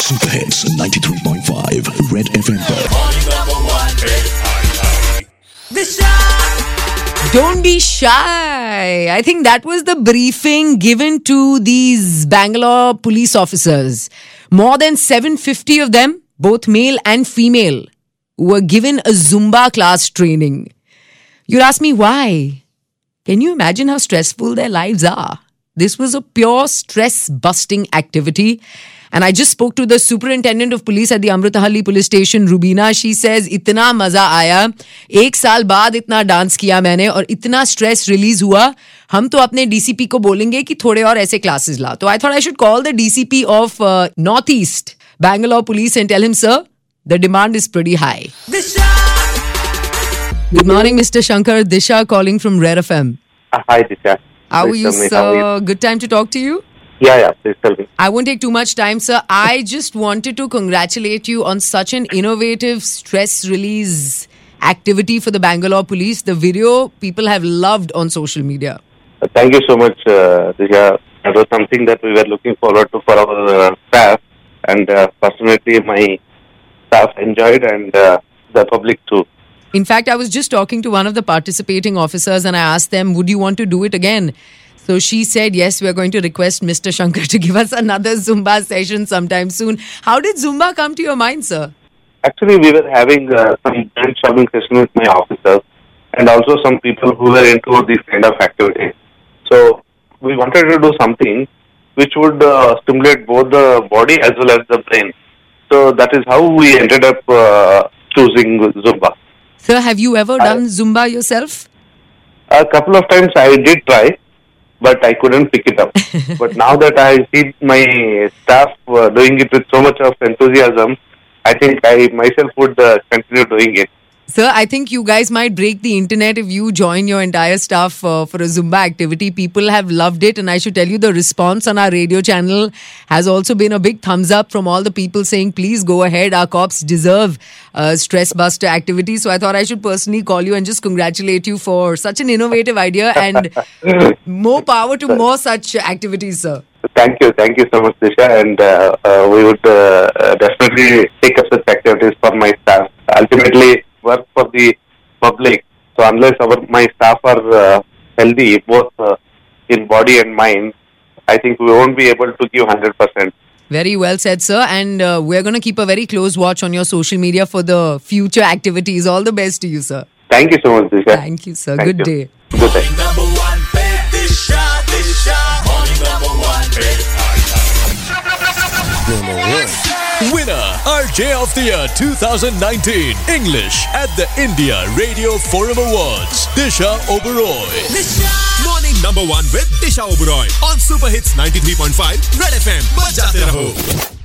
Super Hits 93.5 Red FM पर. Don't be shy. I think that was the briefing given to these Bangalore police officers. More than 750 of them, both male and female, were given a Zumba class training. You'd ask me why? Can you imagine how stressful their lives are? This was a pure stress-busting activity. And I just spoke to the superintendent of police at the Amritahalli police station, Rubina. She says, इतना मजा आया. 1 साल बाद इतना dance किया मैंने और इतना स्ट्रेस रिलीज हुआ. हम तो अपने DCP को बोलेंगे कि थोड़े और ऐसे क्लासेस ला. तो I thought I should call the DCP of Northeast Bangalore Police and tell him, sir, the demand is pretty high. Good morning, Mr. Shankar. Disha calling from Red FM. Hi, Disha. How are you, sir? Good time to talk to you? Yeah, please tell me. I won't take too much time, sir. I just wanted to congratulate you on such an innovative stress release activity for the Bangalore police. The video people have loved on social media. Thank you so much, Disha. That was something that we were looking forward to for our staff. And personally, my staff enjoyed and the public too. In fact, I was just talking to one of the participating officers and I asked them, would you want to do it again? So she said, yes, we're going to request Mr. Shankar to give us another Zumba session sometime soon. How did Zumba come to your mind, sir? Actually, we were having some brainstorming session with my officers and also some people who were into this kind of activity. So we wanted to do something which would stimulate both the body as well as the brain. So that is how we ended up choosing Zumba. Sir, have you ever done Zumba yourself? A couple of times I did try, but I couldn't pick it up. But now that I see my staff doing it with so much of enthusiasm, I think I myself would continue doing it. Sir, I think you guys might break the internet if you join your entire staff for a Zumba activity. People have loved it, and I should tell you the response on our radio channel has also been a big thumbs up from all the people saying, please go ahead, our cops deserve stress buster activity. So I thought I should personally call you and just congratulate you for such an innovative idea and more power to more such activities, sir. Thank you so much, Disha, and we would definitely take up such activities for my staff. Ultimately, work for the public. So unless my staff are healthy, both in body and mind, I think we won't be able to give 100%. Very well said, sir. And we're going to keep a very close watch on your social media for the future activities. All the best to you, sir. Thank you so much, Disha. Thank you, sir. Good day. Good day. Winner, RJ of the Year 2019, English at the India Radio Forum Awards, Disha Oberoi. Morning number 1 with Disha Oberoi on Super Hits 93.5 Red FM. Bajate raho.